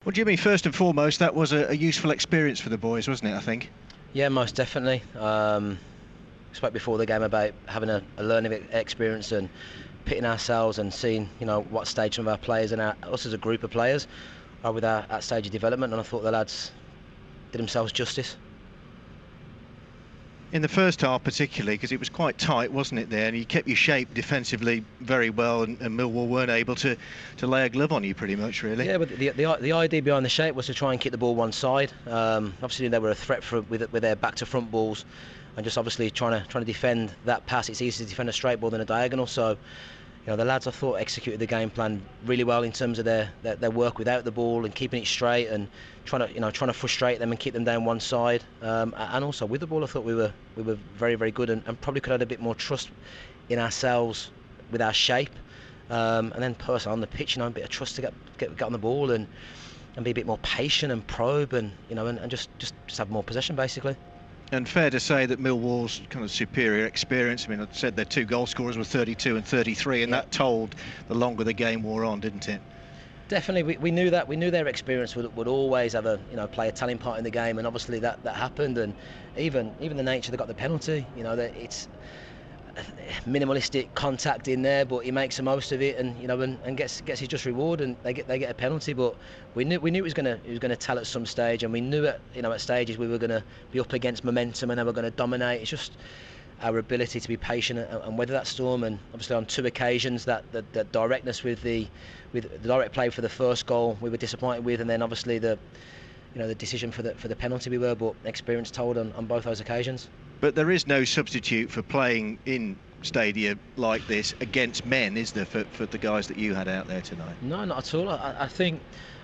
Well, Jimmy, first and foremost, that was a useful experience for the boys, wasn't it, I think? Yeah, most definitely. Spoke before the game about having a learning experience and pitting ourselves and seeing, what stage some of our players and us as a group of players are with our at stage of development, and I thought the lads did themselves justice. In the first half particularly, because it was quite tight, wasn't it, there? And you kept your shape defensively very well, and Millwall weren't able to lay a glove on you pretty much, really. Yeah, but the idea behind the shape was to try and keep the ball one side. Obviously, they were a threat with their back to front balls, and just obviously trying to defend that pass. It's easier to defend a straight ball than a diagonal. So, the lads, I thought, executed the game plan really well in terms of their work without the ball and keeping it straight and trying to frustrate them and keep them down one side. And also with the ball, I thought we were very, very good, and probably could have had a bit more trust in ourselves with our shape. And then personally on the pitch, a bit of trust to get on the ball and be a bit more patient and probe and just have more possession basically. And fair to say that Millwall's kind of superior experience. I mean, I said their two goal scorers were 32 and 33, and that told the longer the game wore on, didn't it? Definitely, we knew that. We knew their experience would always have play a telling part in the game, and obviously that happened. And even the nature they got the penalty, that it's minimalistic contact in there, but he makes the most of it, and gets his just reward, and they get a penalty. But we knew it was gonna tell at some stage, and we knew at stages we were gonna be up against momentum and they were gonna dominate. It's just our ability to be patient and weather that storm. And obviously on two occasions that directness with the direct play for the first goal we were disappointed with, and then obviously the decision for the penalty we were, but experience told on both those occasions. But there is no substitute for playing in stadia like this against men, is there, for the guys that you had out there tonight? No, not at all. I think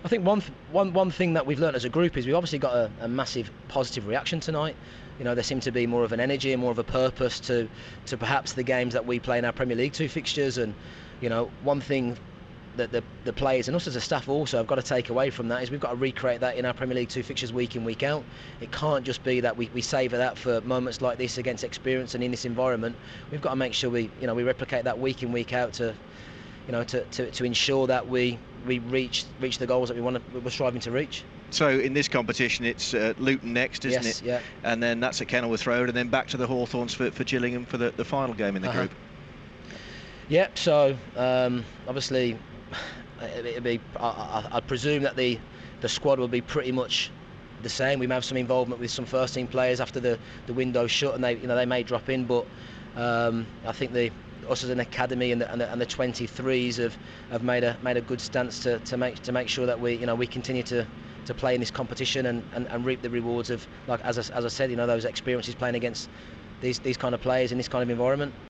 one thing that we've learned as a group is we've obviously got a massive positive reaction tonight. There seemed to be more of an energy and more of a purpose to perhaps the games that we play in our Premier League 2 fixtures. And one thing that the players and us as a staff also have got to take away from that is we've got to recreate that in our Premier League 2 fixtures week in, week out. It can't just be that we savour that for moments like this against experience and in this environment. We've got to make sure we replicate that week in, week out to ensure that we reach the goals that we're striving to reach. So in this competition it's Luton next, isn't it? Yeah. And then that's at Kenilworth Road, and then back to the Hawthorns for Gillingham for the final game in the group. Yep, so obviously it'd be, I presume that the squad will be pretty much the same. We may have some involvement with some first team players after the window shut, and they may drop in, but I think us as an academy and the 23s have made a good stance to make sure that we continue to play in this competition and reap the rewards of, like as I said, those experiences playing against these kind of players in this kind of environment.